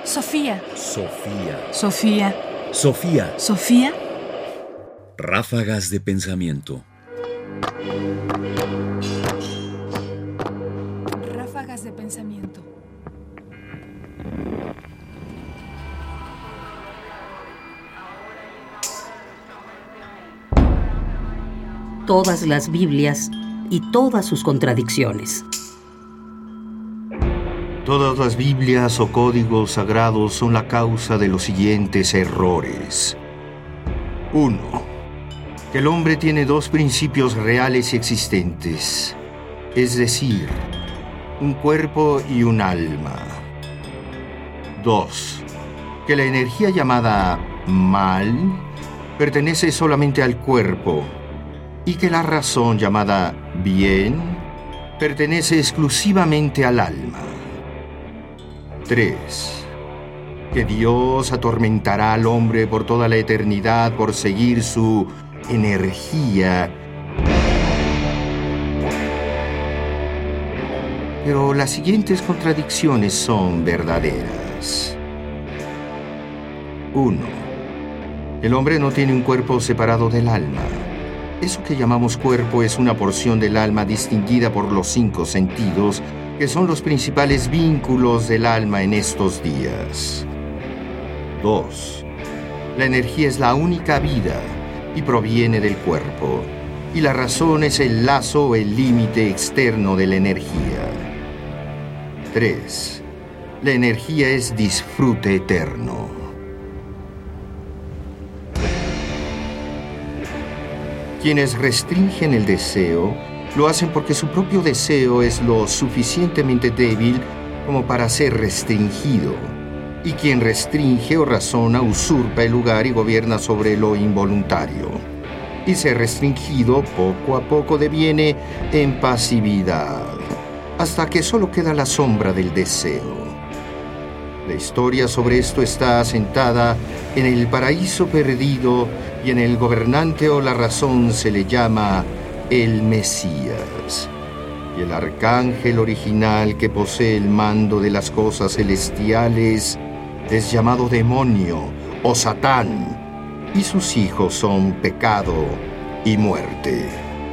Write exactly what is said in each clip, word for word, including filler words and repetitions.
Sofía. Sofía. Sofía. Sofía. Sofía. Ráfagas de pensamiento. Ráfagas de pensamiento. Todas las Biblias y todas sus contradicciones. Todas las Biblias o códigos sagrados son la causa de los siguientes errores. uno. Que el hombre tiene dos principios reales y existentes, es decir, un cuerpo y un alma. dos. Que la energía llamada mal pertenece solamente al cuerpo y que la razón llamada bien pertenece exclusivamente al alma. tres. Que Dios atormentará al hombre por toda la eternidad por seguir su energía. Pero las siguientes contradicciones son verdaderas. uno. El hombre no tiene un cuerpo separado del alma. Eso que llamamos cuerpo es una porción del alma distinguida por los cinco sentidos, que son los principales vínculos del alma en estos días. dos. La energía es la única vida y proviene del cuerpo, y la razón es el lazo o el límite externo de la energía. tres. La energía es disfrute eterno. Quienes restringen el deseo lo hacen porque su propio deseo es lo suficientemente débil como para ser restringido, y quien restringe o razona usurpa el lugar y gobierna sobre lo involuntario, y ser restringido poco a poco deviene en pasividad, hasta que solo queda la sombra del deseo. La historia sobre esto está asentada en el paraíso perdido, y en el gobernante o la razón se le llama el Mesías. Y el arcángel original que posee el mando de las cosas celestiales es llamado demonio o Satán, y sus hijos son pecado y muerte.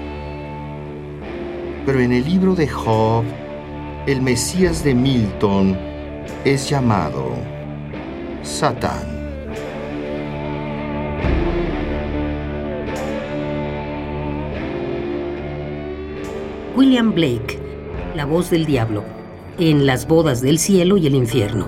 Pero en el libro de Job, el Mesías de Milton es llamado Satán. William Blake, la voz del diablo, en Las bodas del cielo y el infierno.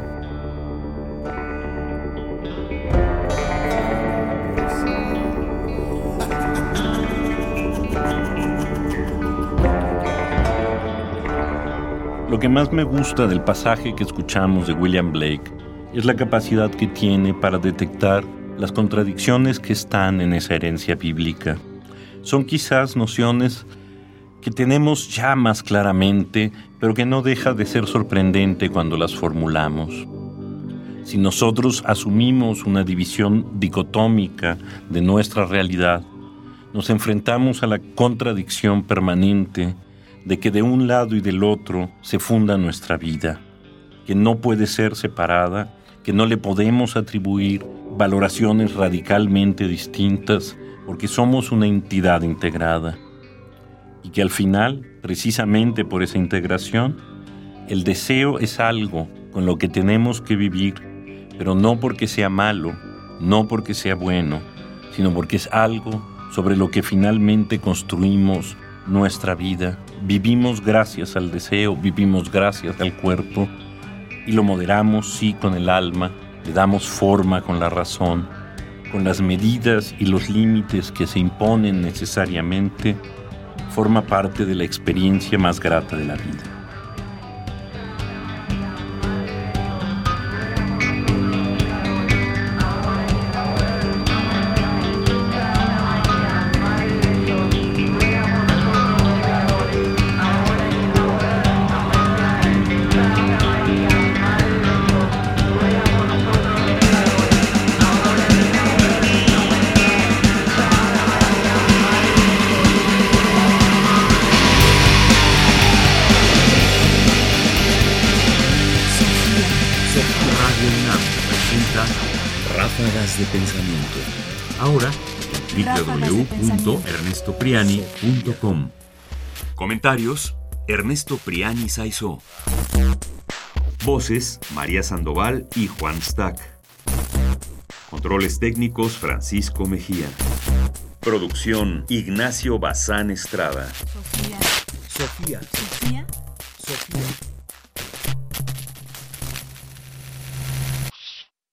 Lo que más me gusta del pasaje que escuchamos de William Blake es la capacidad que tiene para detectar las contradicciones que están en esa herencia bíblica. Son quizás nociones que tenemos ya más claramente, pero que no deja de ser sorprendente cuando las formulamos. Si nosotros asumimos una división dicotómica de nuestra realidad, nos enfrentamos a la contradicción permanente de que de un lado y del otro se funda nuestra vida, que no puede ser separada, que no le podemos atribuir valoraciones radicalmente distintas, porque somos una entidad integrada. Y que al final, precisamente por esa integración, el deseo es algo con lo que tenemos que vivir, pero no porque sea malo, no porque sea bueno, sino porque es algo sobre lo que finalmente construimos nuestra vida. Vivimos gracias al deseo, vivimos gracias al cuerpo, y lo moderamos, sí, con el alma, le damos forma con la razón, con las medidas y los límites que se imponen necesariamente. Forma parte de la experiencia más grata de la vida. Radio UNAM presenta Ráfagas de Pensamiento. Ahora, Ráfagas w de w w punto Pensamiento. ernesto priani punto com. Comentarios: Ernesto Priani Saizó. Voces: María Sandoval y Juan Stack. Controles técnicos: Francisco Mejía. Producción: Ignacio Bazán Estrada. Sofía. Sofía. Sofía. Sofía.